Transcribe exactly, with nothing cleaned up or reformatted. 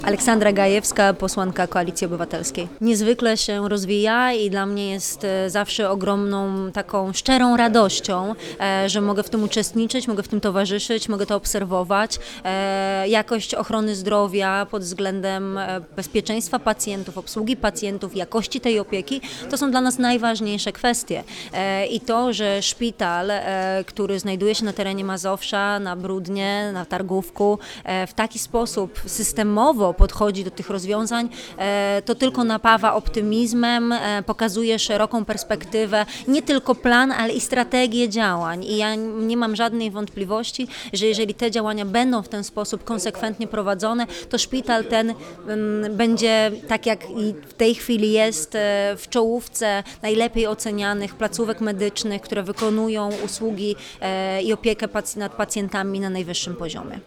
Aleksandra Gajewska, posłanka Koalicji Obywatelskiej. Niezwykle się rozwija i dla mnie jest zawsze ogromną taką szczerą radością, że mogę w tym uczestniczyć, mogę w tym towarzyszyć, mogę to obserwować. Jakość ochrony zdrowia pod względem bezpieczeństwa pacjentów, obsługi pacjentów, jakości tej opieki, to są dla nas najważniejsze kwestie. I to, że szpital, który znajduje się na terenie Mazowsza, na Bródnie, na Targówku, w taki sposób systemowo podchodzi do tych rozwiązań, to tylko napawa optymizmem, pokazuje szeroką perspektywę, nie tylko plan, ale i strategię działań. I ja nie mam żadnej wątpliwości, że jeżeli te działania będą w ten sposób konsekwentnie prowadzone, to szpital ten będzie, tak jak i w tej chwili jest, w czołówce najlepiej ocenianych placówek medycznych, które wykonują usługi i opiekę nad pacjentami na najwyższym poziomie.